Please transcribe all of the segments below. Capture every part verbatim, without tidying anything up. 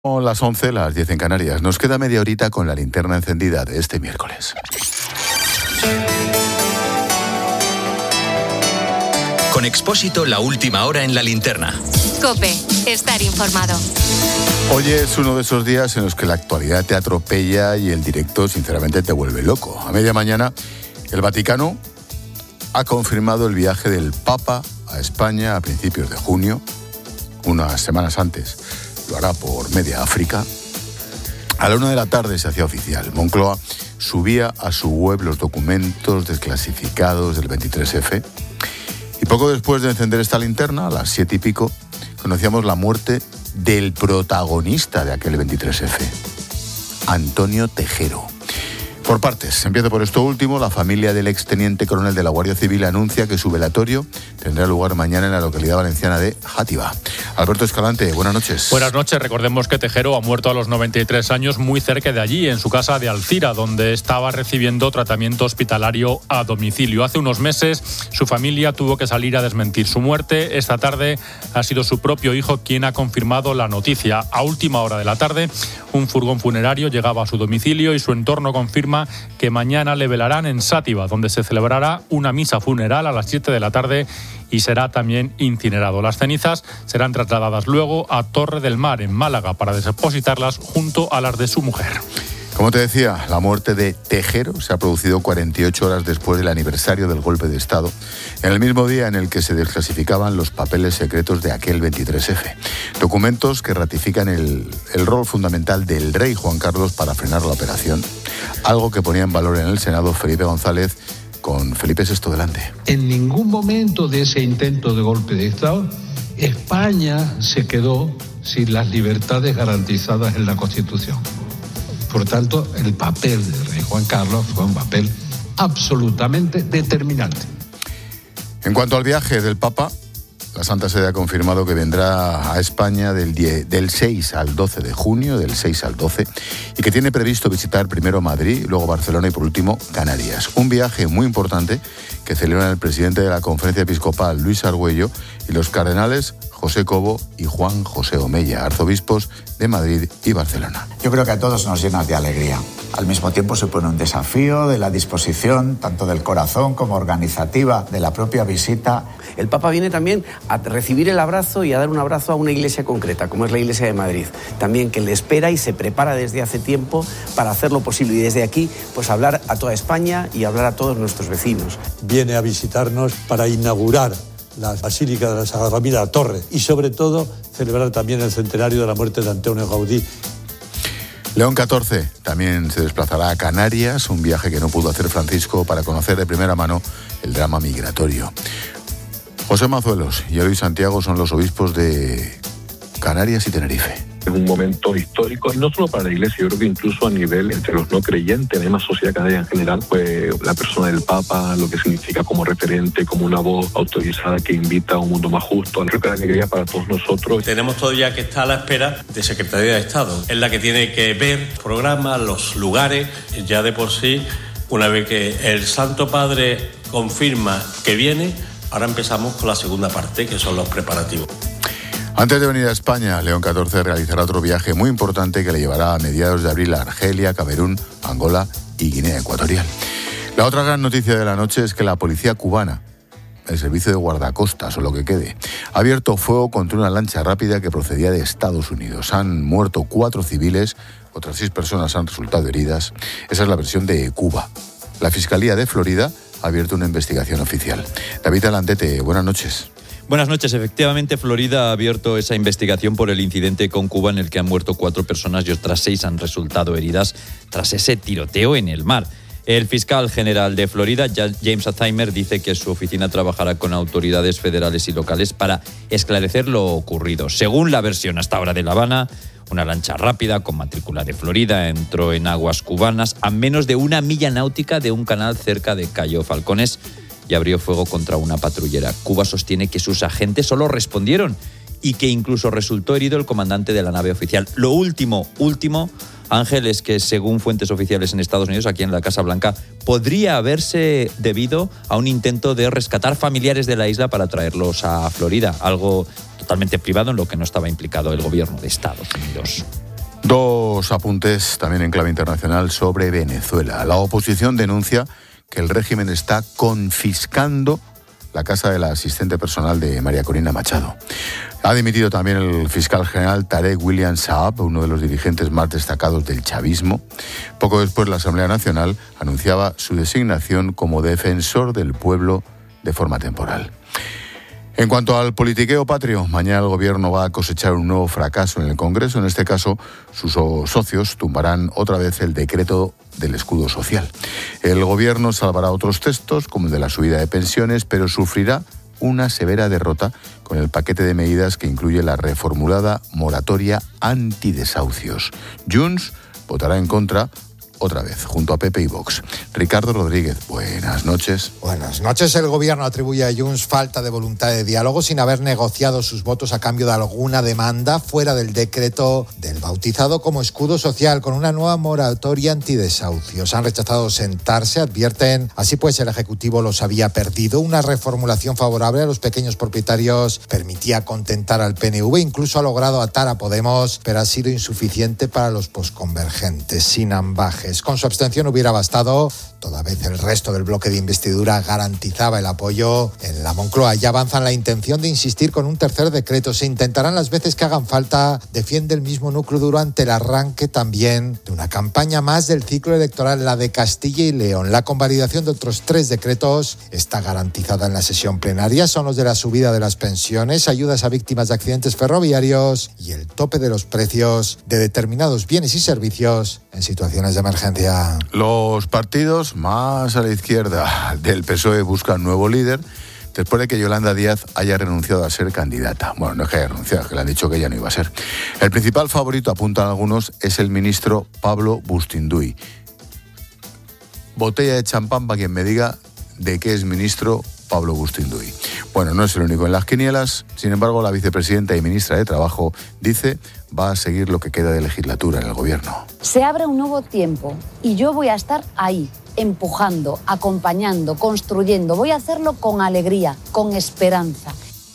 Son las once, las diez en Canarias. Nos queda media horita con la linterna encendida de este miércoles. Con Expósito, la última hora en la linterna. COPE, estar informado. Hoy es uno de esos días en los que la actualidad te atropella y el directo, sinceramente, te vuelve loco. A media mañana, el Vaticano ha confirmado el viaje del Papa a España a principios de junio, unas semanas antes. Lo hará por media África. A la una de la tarde se hacía oficial. Moncloa subía a su web los documentos desclasificados del veintitrés efe. Y poco después de encender esta linterna, a las siete y pico, conocíamos la muerte del protagonista de aquel veintitrés efe, Antonio Tejero. Por partes, empiezo por esto último. La familia del exteniente coronel de la Guardia Civil anuncia que su velatorio tendrá lugar mañana en la localidad valenciana de Játiva. Alberto Escalante, buenas noches. Buenas noches. Recordemos que Tejero ha muerto a los noventa y tres años muy cerca de allí, en su casa de Alcira, donde estaba recibiendo tratamiento hospitalario a domicilio. Hace unos meses su familia tuvo que salir a desmentir su muerte. Esta tarde ha sido su propio hijo quien ha confirmado la noticia. A última hora de la tarde, un furgón funerario llegaba a su domicilio y su entorno confirma que mañana le velarán en Sátiva, donde se celebrará una misa funeral a las siete de la tarde y será también incinerado. Las cenizas serán trasladadas luego a Torre del Mar, en Málaga, para depositarlas junto a las de su mujer. Como te decía, la muerte de Tejero se ha producido cuarenta y ocho horas después del aniversario del golpe de Estado, en el mismo día en el que se desclasificaban los papeles secretos de aquel veintitrés efe. Documentos que ratifican el, el rol fundamental del rey Juan Carlos para frenar la operación, algo que ponía en valor en el Senado Felipe González, con Felipe sexto delante. En ningún momento de ese intento de golpe de Estado, España se quedó sin las libertades garantizadas en la Constitución. Por tanto, el papel del rey Juan Carlos fue un papel absolutamente determinante. En cuanto al viaje del Papa, la Santa Sede ha confirmado que vendrá a España del, diez, del seis al doce de junio, del seis al doce, y que tiene previsto visitar primero Madrid, luego Barcelona y por último Canarias. Un viaje muy importante que celebran el presidente de la Conferencia Episcopal, Luis Argüello, y los cardenales José Cobo y Juan José Omeya, arzobispos de Madrid y Barcelona. Yo creo que a todos nos llena de alegría. Al mismo tiempo supone un desafío de la disposición, tanto del corazón como organizativa, de la propia visita. El Papa viene también a recibir el abrazo y a dar un abrazo a una iglesia concreta, como es la Iglesia de Madrid. También que le espera y se prepara desde hace tiempo para hacer lo posible. Y desde aquí, pues hablar a toda España y hablar a todos nuestros vecinos. Viene a visitarnos para inaugurar la Basílica de la Sagrada Familia, la Torre, y sobre todo celebrar también el centenario de la muerte de Antonio Gaudí. León catorce también se desplazará a Canarias, un viaje que no pudo hacer Francisco para conocer de primera mano el drama migratorio. José Mazuelos y Eloy Santiago son los obispos de Canarias y Tenerife. Es un momento histórico, y no solo para la Iglesia, yo creo que incluso a nivel entre los no creyentes, en la sociedad canaria en general, pues la persona del Papa, lo que significa como referente, como una voz autorizada que invita a un mundo más justo. Creo que la alegría para todos nosotros. Tenemos todavía que estar a la espera de Secretaría de Estado. Es la que tiene que ver programas, los lugares, ya de por sí, una vez que el Santo Padre confirma que viene, ahora empezamos con la segunda parte, que son los preparativos. Antes de venir a España, León catorce realizará otro viaje muy importante que le llevará a mediados de abril a Argelia, Camerún, Angola y Guinea Ecuatorial. La otra gran noticia de la noche es que la policía cubana, el servicio de guardacostas o lo que quede, ha abierto fuego contra una lancha rápida que procedía de Estados Unidos. Han muerto cuatro civiles, otras seis personas han resultado heridas. Esa es la versión de Cuba. La Fiscalía de Florida ha abierto una investigación oficial. David Alandete, buenas noches. Buenas noches. Efectivamente, Florida ha abierto esa investigación por el incidente con Cuba en el que han muerto cuatro personas y otras seis han resultado heridas tras ese tiroteo en el mar. El fiscal general de Florida, James Alzheimer, dice que su oficina trabajará con autoridades federales y locales para esclarecer lo ocurrido. Según la versión hasta ahora de La Habana, una lancha rápida con matrícula de Florida entró en aguas cubanas a menos de una milla náutica de un canal cerca de Cayo Falcones y abrió fuego contra una patrullera. Cuba sostiene que sus agentes solo respondieron y que incluso resultó herido el comandante de la nave oficial. Lo último, último, Ángel, es que según fuentes oficiales en Estados Unidos, aquí en la Casa Blanca, podría haberse debido a un intento de rescatar familiares de la isla para traerlos a Florida, algo totalmente privado en lo que no estaba implicado el gobierno de Estados Unidos. Dos apuntes también en clave internacional sobre Venezuela. La oposición denuncia que el régimen está confiscando la casa de la asistente personal de María Corina Machado. Ha dimitido también el fiscal general Tarek William Saab, uno de los dirigentes más destacados del chavismo. Poco después, la Asamblea Nacional anunciaba su designación como defensor del pueblo de forma temporal. En cuanto al politiqueo patrio, mañana el Gobierno va a cosechar un nuevo fracaso en el Congreso. En este caso, sus socios tumbarán otra vez el decreto del escudo social. El Gobierno salvará otros textos, como el de la subida de pensiones, pero sufrirá una severa derrota con el paquete de medidas que incluye la reformulada moratoria antidesahucios. Junts votará en contra otra vez, junto a P P y Vox. Ricardo Rodríguez, buenas noches. Buenas noches. El Gobierno atribuye a Junts falta de voluntad de diálogo sin haber negociado sus votos a cambio de alguna demanda fuera del decreto del bautizado como escudo social, con una nueva moratoria antidesahucios. Han rechazado sentarse, advierten, así pues el Ejecutivo los había perdido. Una reformulación favorable a los pequeños propietarios permitía contentar al P N V, incluso ha logrado atar a Podemos, pero ha sido insuficiente para los posconvergentes, sin ambajes. Con su abstención hubiera bastado, toda vez el resto del bloque de investidura garantizaba el apoyo. En la Moncloa ya avanzan la intención de insistir con un tercer decreto. Se intentarán las veces que hagan falta. Defiende el mismo núcleo duro ante el arranque también de una campaña más del ciclo electoral, la de Castilla y León. La convalidación de otros tres decretos está garantizada en la sesión plenaria. Son los de la subida de las pensiones, ayudas a víctimas de accidentes ferroviarios y el tope de los precios de determinados bienes y servicios en situaciones de emergencia. Los partidos más a la izquierda del P S O E buscan nuevo líder después de que Yolanda Díaz haya renunciado a ser candidata. Bueno, no es que haya renunciado, es que le han dicho que ella no iba a ser. El principal favorito, apuntan algunos, es el ministro Pablo Bustinduy. Botella de champán para quien me diga de qué es ministro Pablo Bustinduy. Bueno, no es el único en las quinielas. Sin embargo, la vicepresidenta y ministra de Trabajo dice va a seguir lo que queda de legislatura en el Gobierno. Se abre un nuevo tiempo y yo voy a estar ahí, empujando, acompañando, construyendo. Voy a hacerlo con alegría, con esperanza.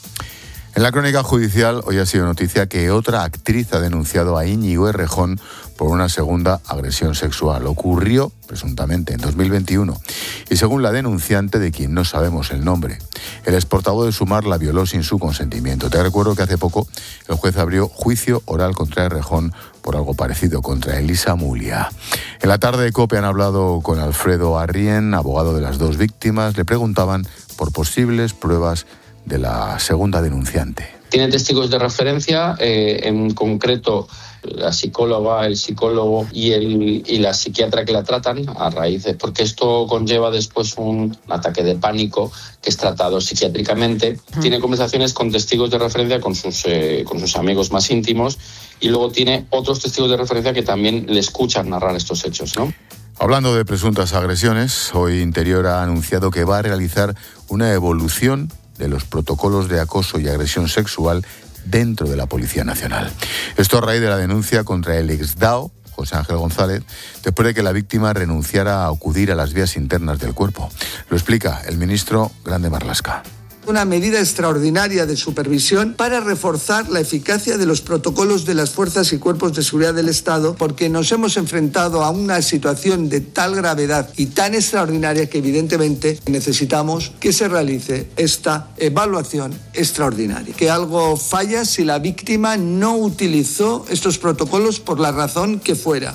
En la crónica judicial hoy ha sido noticia que otra actriz ha denunciado a Íñigo Errejón por una segunda agresión sexual. Ocurrió, presuntamente, en dos mil veintiuno. Y según la denunciante, de quien no sabemos el nombre, el exportavoz de Sumar la violó sin su consentimiento. Te recuerdo que hace poco el juez abrió juicio oral contra Errejón por algo parecido, contra Elisa Mulia. En la tarde de COPE han hablado con Alfredo Arrién, abogado de las dos víctimas. Le preguntaban por posibles pruebas de la segunda denunciante. Tiene testigos de referencia, eh, en concreto la psicóloga, el psicólogo y, el, y la psiquiatra que la tratan, a raíz de, porque esto conlleva después un ataque de pánico que es tratado psiquiátricamente. Uh-huh. Tiene conversaciones con testigos de referencia, con sus, eh, con sus amigos más íntimos, y luego tiene otros testigos de referencia que también le escuchan narrar estos hechos, ¿no? Hablando de presuntas agresiones, hoy Interior ha anunciado que va a realizar una evolución de los protocolos de acoso y agresión sexual dentro de la Policía Nacional. Esto a raíz de la denuncia contra el exdao, José Ángel González, después de que la víctima renunciara a acudir a las vías internas del cuerpo. Lo explica el ministro Grande Marlaska. Una medida extraordinaria de supervisión para reforzar la eficacia de los protocolos de las fuerzas y cuerpos de seguridad del Estado, porque nos hemos enfrentado a una situación de tal gravedad y tan extraordinaria que evidentemente necesitamos que se realice esta evaluación extraordinaria. Que algo falla si la víctima no utilizó estos protocolos por la razón que fuera.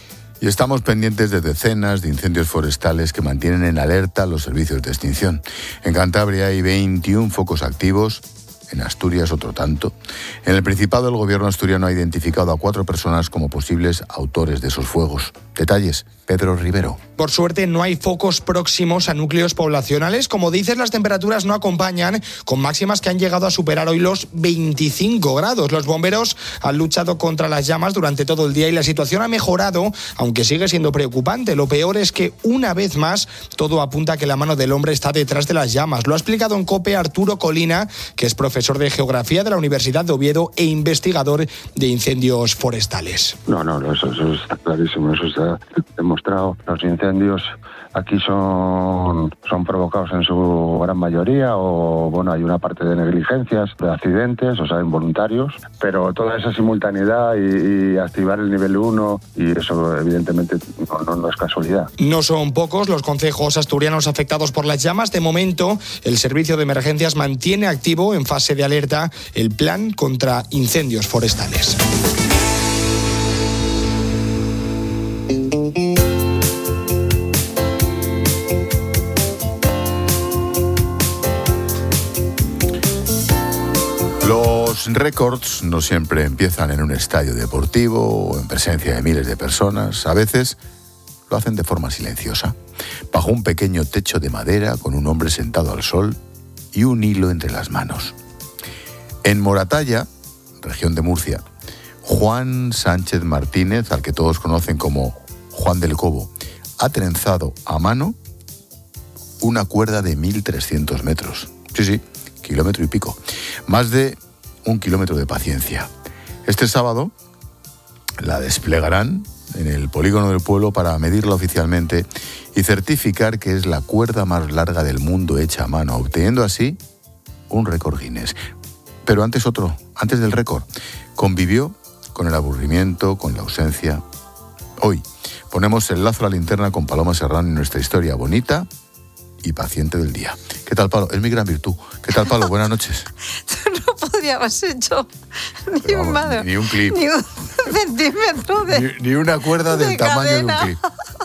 Y estamos pendientes de decenas de incendios forestales que mantienen en alerta los servicios de extinción. En Cantabria hay veintiún focos activos, en Asturias otro tanto. En el Principado, el gobierno asturiano ha identificado a cuatro personas como posibles autores de esos fuegos. Detalles, Pedro Rivero. Por suerte no hay focos próximos a núcleos poblacionales. Como dices, las temperaturas no acompañan, con máximas que han llegado a superar hoy los veinticinco grados. Los bomberos han luchado contra las llamas durante todo el día y la situación ha mejorado, aunque sigue siendo preocupante. Lo peor es que, una vez más, todo apunta a que la mano del hombre está detrás de las llamas. Lo ha explicado en COPE Arturo Colina, que es profesor de Geografía de la Universidad de Oviedo e investigador de incendios forestales. No, no, eso, eso está clarísimo, eso está demostrado. Los incendios incendios aquí son, son provocados en su gran mayoría, o bueno, hay una parte de negligencias, de accidentes, o sea, involuntarios, pero toda esa simultaneidad y, y activar el nivel uno, y eso evidentemente no, no, no es casualidad. No son pocos los concejos asturianos afectados por las llamas. De momento, el Servicio de Emergencias mantiene activo en fase de alerta el plan contra incendios forestales. Los récords no siempre empiezan en un estadio deportivo o en presencia de miles de personas. A veces lo hacen de forma silenciosa, bajo un pequeño techo de madera con un hombre sentado al sol y un hilo entre las manos. En Moratalla, región de Murcia, Juan Sánchez Martínez, al que todos conocen como Juan del Cobo, ha trenzado a mano una cuerda de mil trescientos metros. Sí, sí, kilómetro y pico. Más de un kilómetro de paciencia. Este sábado la desplegarán en el polígono del pueblo para medirla oficialmente y certificar que es la cuerda más larga del mundo hecha a mano, obteniendo así un récord Guinness. Pero antes otro, antes del récord, convivió con el aburrimiento, con la ausencia. Hoy ponemos el lazo a la linterna con Paloma Serrano en nuestra historia bonita y paciente del día. ¿Qué tal, Palo? Es mi gran virtud. ¿Qué tal, Palo? Buenas noches. Tú no podrías haber hecho ni, vamos, un, mano, ni un clip. Ni un centímetro de Ni, ni una cuerda del tamaño cadena. De un clip.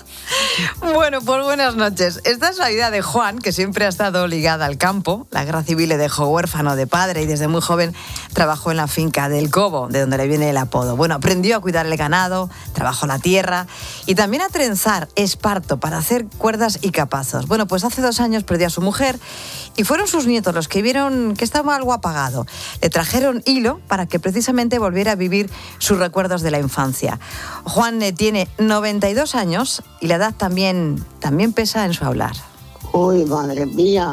Bueno, pues buenas noches. Esta es la vida de Juan, que siempre ha estado ligada al campo. La guerra civil le dejó huérfano de padre y desde muy joven trabajó en la finca del Cobo, de donde le viene el apodo. Bueno, aprendió a cuidar el ganado, trabajó la tierra y también a trenzar esparto para hacer cuerdas y capazos. Bueno, pues hace dos años perdió a su mujer y fueron sus nietos los que vieron que estaba algo apagado. Le trajeron hilo para que precisamente volviera a vivir sus recuerdos de la infancia. Juan tiene noventa y dos años y la edad también, también pesa en su hablar. Uy, madre mía,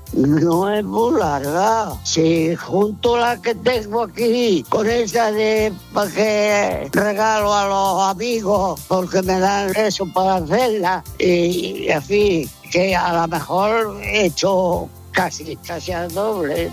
no es muy larga. Si junto la que tengo aquí con esa de para que regalo a los amigos porque me dan eso para hacerla, y, y así que a lo mejor he hecho casi, casi al doble.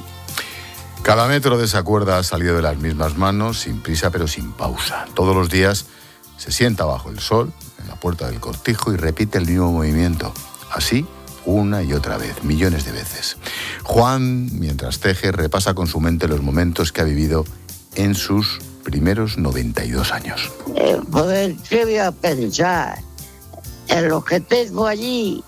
Cada metro de esa cuerda ha salido de las mismas manos, sin prisa pero sin pausa. Todos los días se sienta bajo el sol, en la puerta del cortijo, y repite el mismo movimiento. Así, una y otra vez, millones de veces. Juan, mientras teje, repasa con su mente los momentos que ha vivido en sus primeros noventa y dos años. Eh, pues, ¿qué voy a pensar? En lo que tengo allí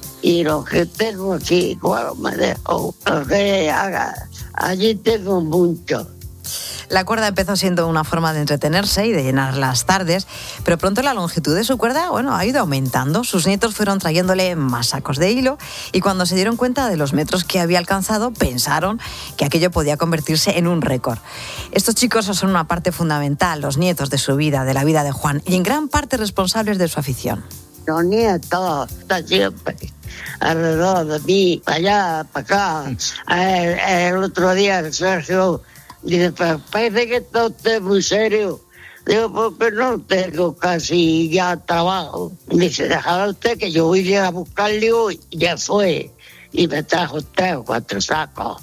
y lo que tengo aquí, ¿cuál me dejo? Lo que haga. Allí tengo mucho. La cuerda empezó siendo una forma de entretenerse y de llenar las tardes, pero pronto la longitud de su cuerda, bueno, ha ido aumentando. Sus nietos fueron trayéndole más sacos de hilo y cuando se dieron cuenta de los metros que había alcanzado, pensaron que aquello podía convertirse en un récord. Estos chicos son una parte fundamental, los nietos, de su vida, de la vida de Juan, y en gran parte responsables de su afición. Los nietos están siempre alrededor de mí, para allá, para acá. El, el otro día Sergio dice, pero parece que está usted muy serio. Digo, porque no tengo casi ya trabajo. Dice, déjalo usted que yo voy a buscarle hoy. Y ya fue. Y me trajo tres o cuatro sacos.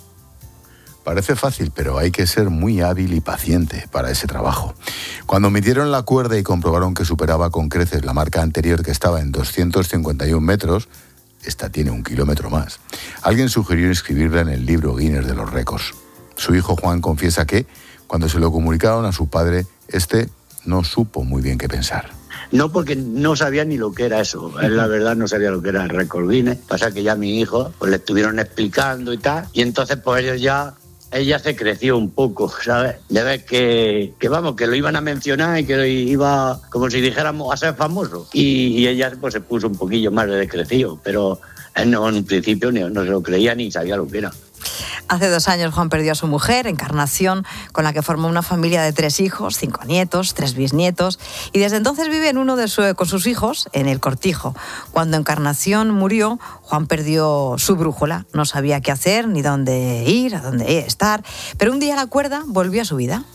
Parece fácil, pero hay que ser muy hábil y paciente para ese trabajo. Cuando midieron la cuerda y comprobaron que superaba con creces la marca anterior, que estaba en doscientos cincuenta y un metros, esta tiene un kilómetro más. Alguien sugirió inscribirla en el libro Guinness de los récords. Su hijo Juan confiesa que, cuando se lo comunicaron a su padre, este no supo muy bien qué pensar. No, porque no sabía ni lo que era eso. Él, la verdad, no sabía lo que era el récord Guinness. Pasa que ya a mi hijo pues, le estuvieron explicando y tal. Y entonces, pues ellos ya... Ella se creció un poco, ¿sabes? De ver que, que, vamos, que lo iban a mencionar y que iba, como si dijéramos, a ser famoso. Y, y ella pues se puso un poquillo más de descrecido, pero él no, en principio no, no se lo creía ni sabía lo que era. Hace dos años Juan perdió a su mujer, Encarnación, con la que formó una familia de tres hijos, cinco nietos, tres bisnietos, y desde entonces vive en uno de su, con sus hijos en el Cortijo. Cuando Encarnación murió, Juan perdió su brújula, no sabía qué hacer, ni dónde ir, a dónde estar, pero un día la cuerda volvió a su vida.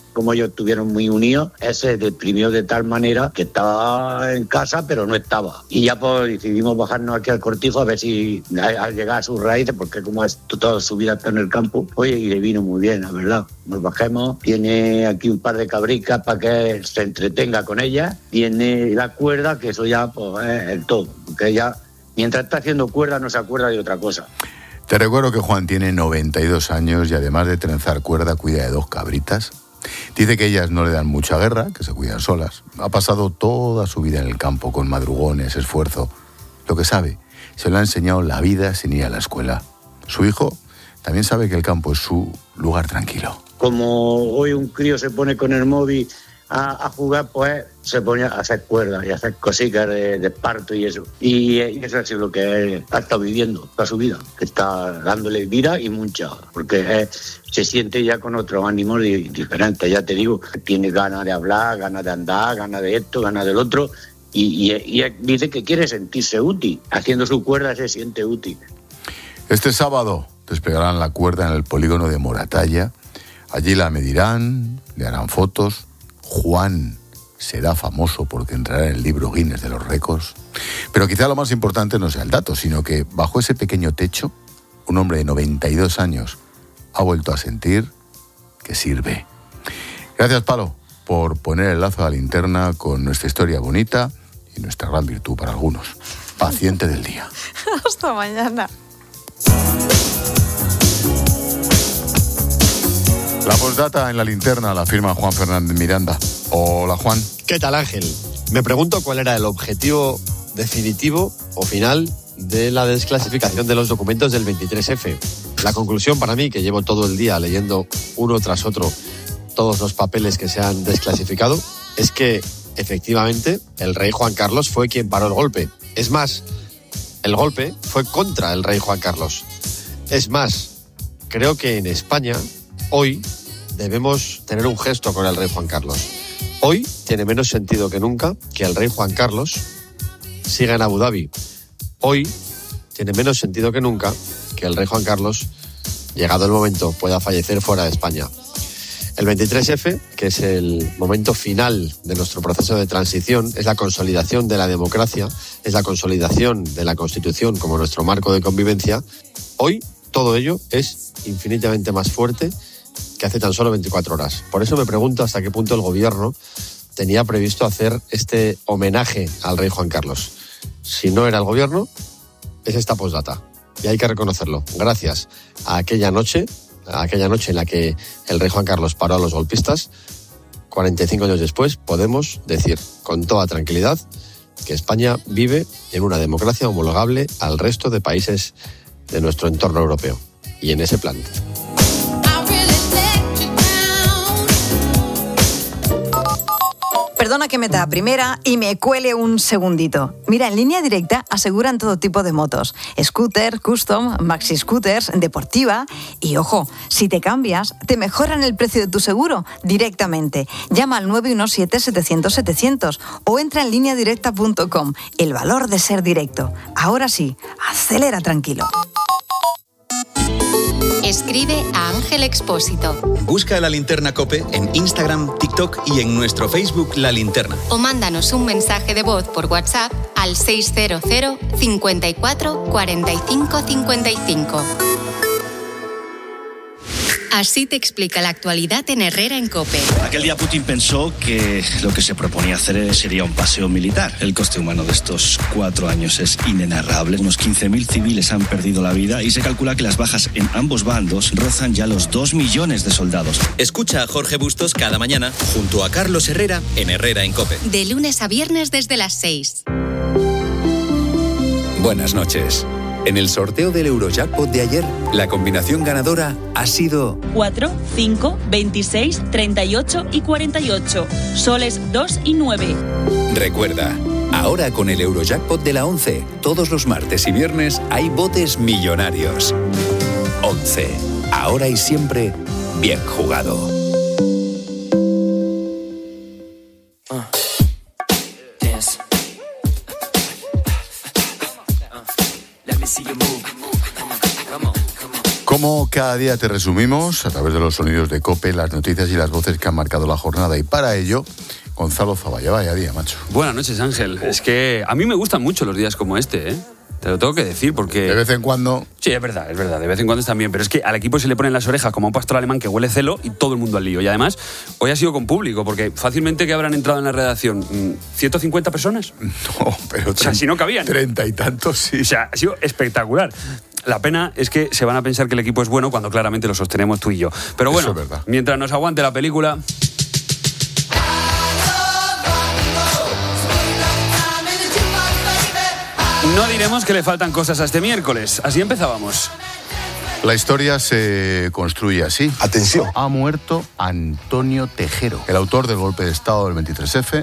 como ellos estuvieron muy unidos, él se deprimió de tal manera que estaba en casa pero no estaba. Y ya pues decidimos bajarnos aquí al Cortijo a ver si al llegar a sus raíces, porque como es toda su vida está en el campo, oye, y le vino muy bien, la verdad. Nos bajemos, tiene aquí un par de cabricas para que se entretenga con ellas, tiene la cuerda, que eso ya pues es el todo, porque ella mientras está haciendo cuerda no se acuerda de otra cosa. Te recuerdo que Juan tiene noventa y dos años y además de trenzar cuerda cuida de dos cabritas. Dice que ellas no le dan mucha guerra, que se cuidan solas. Ha pasado toda su vida en el campo con madrugones, esfuerzo. Lo que sabe, se lo ha enseñado la vida sin ir a la escuela. Su hijo también sabe que el campo es su lugar tranquilo. Como hoy un crío se pone con el móvil a, a jugar, pues se pone a hacer cuerdas y a hacer cositas de, de esparto y eso. Y, y eso es lo que él ha estado viviendo toda su vida, que está dándole vida y mucha, porque él se siente ya con otros ánimos diferentes. Ya te digo, tiene ganas de hablar, ganas de andar, ganas de esto, ganas del otro, y, y, y él dice que quiere sentirse útil. Haciendo su cuerda se siente útil. Este sábado desplegarán la cuerda en el polígono de Moratalla. Allí la medirán, le harán fotos. Juan será famoso porque entrará en el libro Guinness de los récords. Pero quizá lo más importante no sea el dato, sino que bajo ese pequeño techo, un hombre de noventa y dos años ha vuelto a sentir que sirve. Gracias, Palo, por poner el lazo a la linterna con nuestra historia bonita y nuestra gran virtud para algunos. Paciente del día. Hasta mañana. La postdata en la linterna la firma Juan Fernández Miranda. Hola, Juan. ¿Qué tal, Ángel? Me pregunto cuál era el objetivo definitivo o final de la desclasificación de los documentos del veintitrés efe. La conclusión para mí, que llevo todo el día leyendo uno tras otro todos los papeles que se han desclasificado, es que efectivamente el rey Juan Carlos fue quien paró el golpe. Es más, el golpe fue contra el rey Juan Carlos. Es más, creo que en España hoy debemos tener un gesto con el rey Juan Carlos. Hoy tiene menos sentido que nunca que el rey Juan Carlos siga en Abu Dhabi. Hoy tiene menos sentido que nunca que el rey Juan Carlos, llegado el momento, pueda fallecer fuera de España. El veintitrés efe, que es el momento final de nuestro proceso de transición, es la consolidación de la democracia, es la consolidación de la Constitución como nuestro marco de convivencia. Hoy todo ello es infinitamente más fuerte que hace tan solo veinticuatro horas. Por eso me pregunto hasta qué punto el gobierno tenía previsto hacer este homenaje al rey Juan Carlos. Si no era el gobierno, es esta postdata. Y hay que reconocerlo. Gracias a aquella noche, a aquella noche en la que el rey Juan Carlos paró a los golpistas, cuarenta y cinco años después podemos decir con toda tranquilidad que España vive en una democracia homologable al resto de países de nuestro entorno europeo. Y en ese plan. Perdona que meta a primera y me cuele un segundito. Mira, en Línea Directa aseguran todo tipo de motos. Scooter, custom, maxi scooters, deportiva. Y ojo, si te cambias, te mejoran el precio de tu seguro directamente. Llama al nueve uno siete, setecientos, setecientos o entra en línea directa punto com. El valor de ser directo. Ahora sí, acelera tranquilo. Escribe a Ángel Expósito. Busca La Linterna COPE en Instagram, TikTok y en nuestro Facebook La Linterna. O mándanos un mensaje de voz por WhatsApp al seiscientos, cincuenta y cuatro, cuarenta y cinco, cincuenta y cinco. Así te explica la actualidad en Herrera en COPE. Aquel día Putin pensó que lo que se proponía hacer sería un paseo militar. El coste humano de estos cuatro años es inenarrable. Unos quince mil civiles han perdido la vida y se calcula que las bajas en ambos bandos rozan ya los dos millones de soldados. Escucha a Jorge Bustos cada mañana junto a Carlos Herrera en Herrera en COPE. De lunes a viernes desde las seis. Buenas noches. En el sorteo del Eurojackpot de ayer, la combinación ganadora ha sido cuatro, cinco, veintiséis, treinta y ocho y cuarenta y ocho. Soles dos y nueve. Recuerda, ahora con el Eurojackpot de la once, todos los martes y viernes hay botes millonarios. once. Ahora y siempre, bien jugado. Como cada día te resumimos, a través de los sonidos de COPE, las noticias y las voces que han marcado la jornada. Y para ello, Gonzalo Zavalla, vaya día, macho. Buenas noches, Ángel. Es que a mí me gustan mucho los días como este, ¿eh? Te lo tengo que decir porque... De vez en cuando... Sí, es verdad, es verdad, de vez en cuando está bien. Pero es que al equipo se le ponen las orejas como a un pastor alemán que huele celo y todo el mundo al lío. Y además, hoy ha sido con público, porque fácilmente que habrán entrado en la redacción ciento cincuenta personas. No, pero... O sea, si no cabían. Treinta y tantos, sí. O sea, ha sido espectacular. La pena es que se van a pensar que el equipo es bueno cuando claramente lo sostenemos tú y yo. Pero bueno, Eso es verdad. Mientras nos aguante la película... No diremos que le faltan cosas a este miércoles. Así empezábamos. La historia se construye así. Atención. Ha muerto Antonio Tejero, el autor del golpe de Estado del veintitrés efe.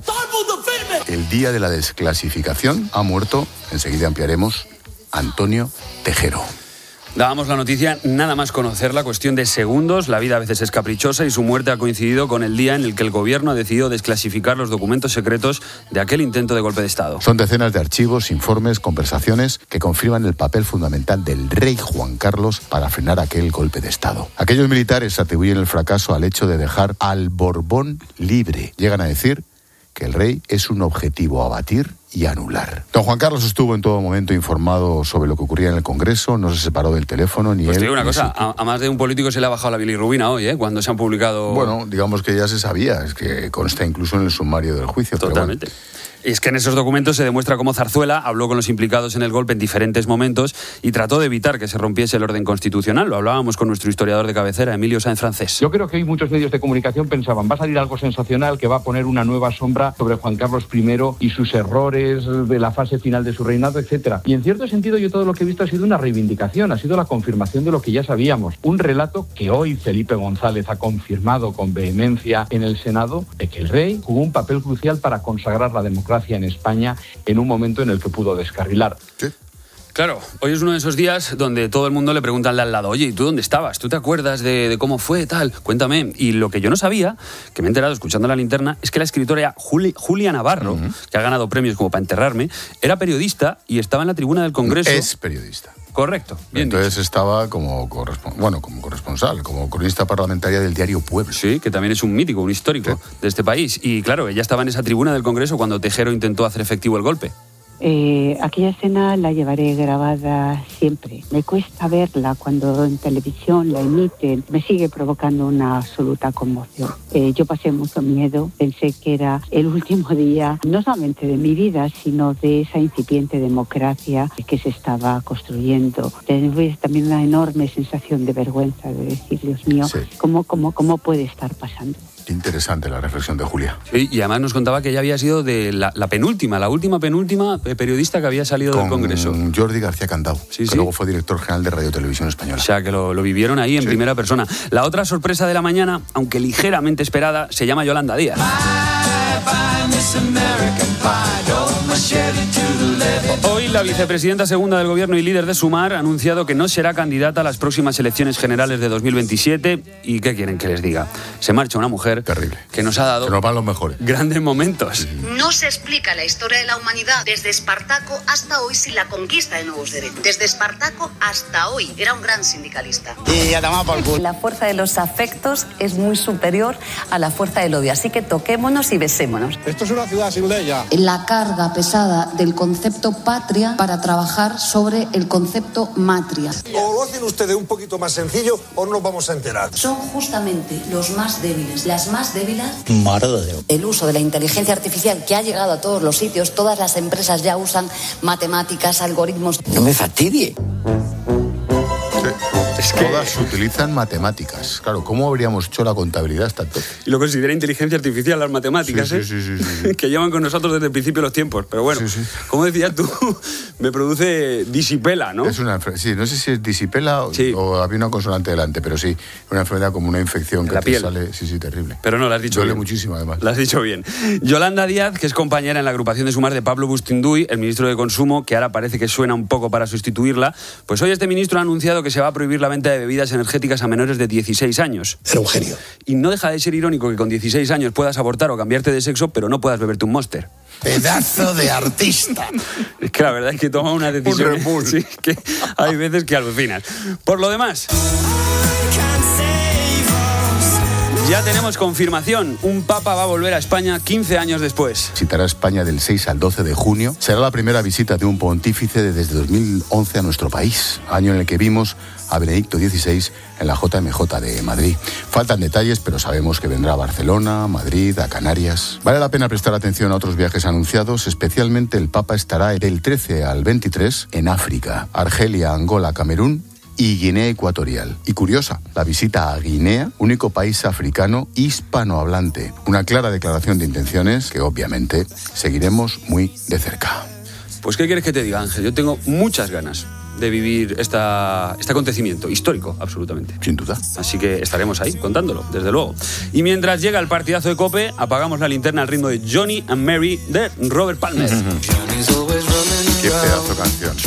El día de la desclasificación ha muerto, enseguida ampliaremos, Antonio Tejero. Dábamos la noticia nada más conocerla, cuestión de segundos. La vida a veces es caprichosa y su muerte ha coincidido con el día en el que el gobierno ha decidido desclasificar los documentos secretos de aquel intento de golpe de Estado. Son decenas de archivos, informes, conversaciones que confirman el papel fundamental del rey Juan Carlos para frenar aquel golpe de Estado. Aquellos militares atribuyen el fracaso al hecho de dejar al Borbón libre. Llegan a decir que el rey es un objetivo a abatir y anular. Don Juan Carlos estuvo en todo momento informado sobre lo que ocurría en el Congreso, no se separó del teléfono ni pues él. Te digo una ni cosa, su... a, a más de un político se le ha bajado la bilirrubina hoy, ¿eh? Cuando se han publicado... Bueno, digamos que ya se sabía, es que consta incluso en el sumario del juicio. Totalmente. Pero bueno. Y es que en esos documentos se demuestra cómo Zarzuela habló con los implicados en el golpe en diferentes momentos y trató de evitar que se rompiese el orden constitucional. Lo hablábamos con nuestro historiador de cabecera, Emilio Sáenz Francés. Yo creo que hoy muchos medios de comunicación pensaban, va a salir algo sensacional que va a poner una nueva sombra sobre Juan Carlos primero y sus errores de la fase final de su reinado, etcétera. Y en cierto sentido yo todo lo que he visto ha sido una reivindicación, ha sido la confirmación de lo que ya sabíamos. Un relato que hoy Felipe González ha confirmado con vehemencia en el Senado, de que el rey jugó un papel crucial para consagrar la democracia en España en un momento en el que pudo descarrilar. ¿Sí? Claro, hoy es uno de esos días donde todo el mundo le pregunta al de al lado, oye, ¿y tú dónde estabas? ¿Tú te acuerdas de, de cómo fue, tal? Cuéntame. Y lo que yo no sabía, que me he enterado escuchando La Linterna, es que la escritora Juli, Julia Navarro, uh-huh. que ha ganado premios como para enterrarme, era periodista y estaba en la tribuna del Congreso. Es periodista. Correcto. Bien Entonces dicho. estaba como, correspon- bueno, como corresponsal, como cronista parlamentaria del diario Pueblo. Sí, que también es un mítico, un histórico sí. de este país. Y claro, ella estaba en esa tribuna del Congreso cuando Tejero intentó hacer efectivo el golpe. Eh, aquella escena la llevaré grabada siempre. Me cuesta verla cuando en televisión la emiten. Me sigue provocando una absoluta conmoción. Eh, yo pasé mucho miedo. Pensé que era el último día, no solamente de mi vida, sino de esa incipiente democracia que se estaba construyendo. Tuve también una enorme sensación de vergüenza, de decir, Dios mío, sí. ¿cómo, cómo, cómo puede estar pasando? Qué interesante la reflexión de Julia. Sí, y además nos contaba que ella había sido de la, la penúltima, la última penúltima periodista que había salido Con del Congreso. Jordi García Candau, sí, que sí. luego fue director general de Radio Televisión Española. O sea, que lo, lo vivieron ahí en sí. primera persona. La otra sorpresa de la mañana, aunque ligeramente esperada, se llama Yolanda Díaz. Hoy la vicepresidenta segunda del Gobierno y líder de Sumar ha anunciado que no será candidata a las próximas elecciones generales de dos mil veintisiete. ¿Y qué quieren que les diga? Se marcha una mujer terrible que nos ha dado que nos van los mejores. grandes momentos. No se explica la historia de la humanidad desde Espartaco hasta hoy sin la conquista de nuevos derechos. Desde Espartaco hasta hoy era un gran sindicalista. Y ya tomamos por culo. La fuerza de los afectos es muy superior a la fuerza del odio, así que toquémonos y besémonos. Esto es una ciudad sin ley ya. La carga pesada del concepto patria para trabajar sobre el concepto matria. O lo hacen ustedes un poquito más sencillo o no nos vamos a enterar. Son justamente los más débiles, las más débiles. Madre de Dios. El uso de la inteligencia artificial que ha llegado a todos los sitios, todas las empresas ya usan matemáticas, algoritmos. No me fastidie. Es que todas utilizan matemáticas. Claro, ¿cómo habríamos hecho la contabilidad hasta entonces? Y lo considera inteligencia artificial las matemáticas, sí, ¿eh? Sí, sí, sí, sí, sí. Que llevan con nosotros desde el principio de los tiempos. Pero bueno, sí, sí. como decías tú, me produce disipela, ¿no? Es una enfermedad, sí, no sé si es disipela o, sí. o había una consonante delante, pero sí, una enfermedad como una infección que la te piel. sale, sí, sí, terrible. Pero no, la has dicho Duele bien. muchísimo, además. La has dicho bien. Yolanda Díaz, que es compañera en la agrupación de Sumar de Pablo Bustinduy, el ministro de Consumo, que ahora parece que suena un poco para sustituirla, pues hoy este ministro ha anunciado que se va a prohibir la venta de bebidas energéticas a menores de dieciséis años. Era un genio. Y no deja de ser irónico que con dieciséis años puedas abortar o cambiarte de sexo, pero no puedas beberte un Monster. Pedazo de artista. Es que la verdad es que toma una decisión. Un Red Bull. Sí, que hay veces que alucinas. Por lo demás, ya tenemos confirmación. Un papa va a volver a España quince años después. Visitará España del seis al doce de junio. Será la primera visita de un pontífice desde dos mil once a nuestro país, año en el que vimos a Benedicto dieciséis en la J M J de Madrid. Faltan detalles, pero sabemos que vendrá a Barcelona, Madrid, a Canarias. Vale la pena prestar atención a otros viajes anunciados, especialmente el Papa estará del trece al veintitrés en África, Argelia, Angola, Camerún y Guinea Ecuatorial. Y curiosa, la visita a Guinea, único país africano hispanohablante. Una clara declaración de intenciones que obviamente seguiremos muy de cerca. Pues ¿qué quieres que te diga, Ángel? Yo tengo muchas ganas de vivir esta, este acontecimiento histórico, absolutamente. Sin duda. Así que estaremos ahí contándolo, desde luego. Y mientras llega el partidazo de COPE, apagamos la linterna al ritmo de Johnny and Mary de Robert Palmer. Qué pedazo de canción.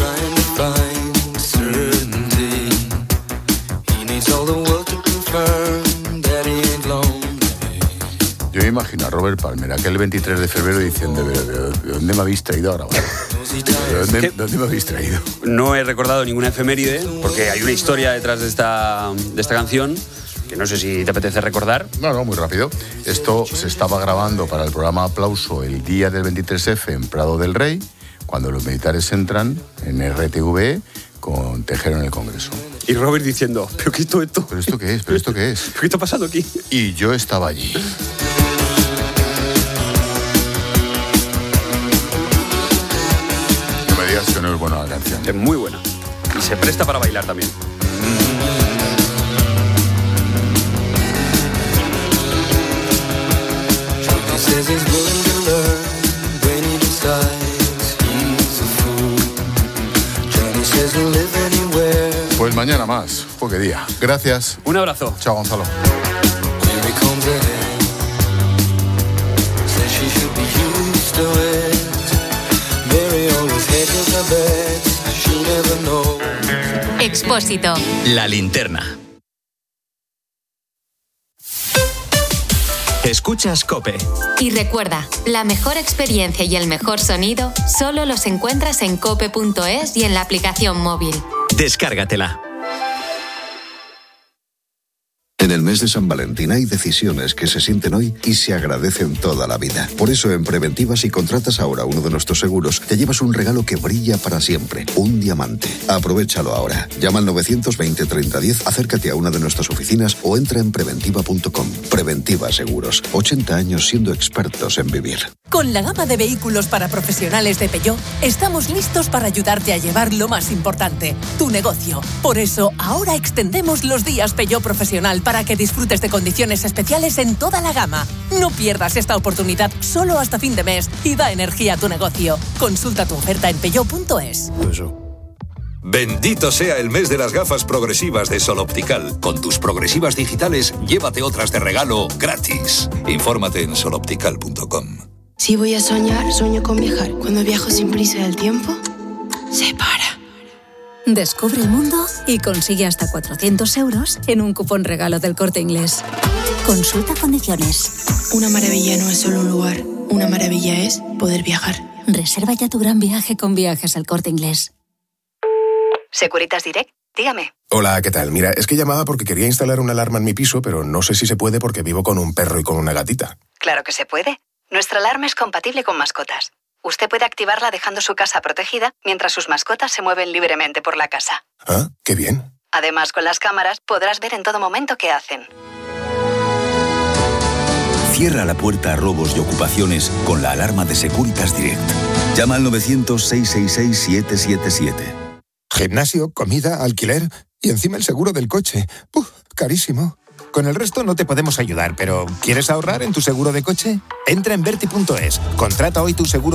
Yo me imagino a Robert Palmer aquel veintitrés de febrero diciendo, ¿de dónde me habéis traído ahora? ¿De dónde, ¿Dónde me habéis traído? No he recordado ninguna efeméride, porque hay una historia detrás de esta, de esta canción que no sé si te apetece recordar. No, no, muy rápido. Esto se estaba grabando para el programa Aplauso el día del veintitrés efe en Prado del Rey, cuando los militares entran en R T V E con Tejero en el Congreso. Y Robert diciendo, ¿pero qué es todo esto? ¿Pero esto qué es? ¿Pero esto qué es? ¿Qué está pasando aquí? Y yo estaba allí. No me digas que no es buena la canción. Es muy buena. Y se presta para bailar también. Pues mañana más. Oh, qué día. Gracias. Un abrazo. Chao, Gonzalo. Expósito. La linterna. Escuchas COPE. Y recuerda, la mejor experiencia y el mejor sonido solo los encuentras en cope punto es y en la aplicación móvil. Descárgatela. En el mes de San Valentín hay decisiones que se sienten hoy y se agradecen toda la vida. Por eso en Preventiva, si contratas ahora uno de nuestros seguros, te llevas un regalo que brilla para siempre, un diamante. Aprovéchalo ahora. Llama al novecientos veinte treinta diez, acércate a una de nuestras oficinas o entra en preventiva punto com. Preventiva Seguros, ochenta años siendo expertos en vivir. Con la gama de vehículos para profesionales de Peugeot, estamos listos para ayudarte a llevar lo más importante, tu negocio. Por eso, ahora extendemos los días Peugeot Profesional para que disfrutes de condiciones especiales en toda la gama. No pierdas esta oportunidad solo hasta fin de mes y da energía a tu negocio. Consulta tu oferta en peugeot punto es. Bendito sea el mes de las gafas progresivas de Sol Optical. Con tus progresivas digitales, llévate otras de regalo gratis. Infórmate en sol optical punto com. Si voy a soñar, sueño con viajar. Cuando viajo sin prisa y el tiempo se para. Descubre el mundo y consigue hasta cuatrocientos euros en un cupón regalo del Corte Inglés. Consulta condiciones. Una maravilla no es solo un lugar. Una maravilla es poder viajar. Reserva ya tu gran viaje con Viajes al Corte Inglés. Securitas Direct, dígame. Hola, ¿qué tal? Mira, es que llamaba porque quería instalar una alarma en mi piso, pero no sé si se puede porque vivo con un perro y con una gatita. Claro que se puede. Nuestra alarma es compatible con mascotas. Usted puede activarla dejando su casa protegida mientras sus mascotas se mueven libremente por la casa. Ah, qué bien. Además, con las cámaras podrás ver en todo momento qué hacen. Cierra la puerta a robos y ocupaciones con la alarma de Securitas Direct. Llama al novecientos, seiscientos sesenta y seis, siete siete siete. Gimnasio, comida, alquiler y encima el seguro del coche. ¡Uf! Carísimo. Con el resto no te podemos ayudar, pero ¿quieres ahorrar en tu seguro de coche? Entra en Verti punto es. Contrata hoy tu seguro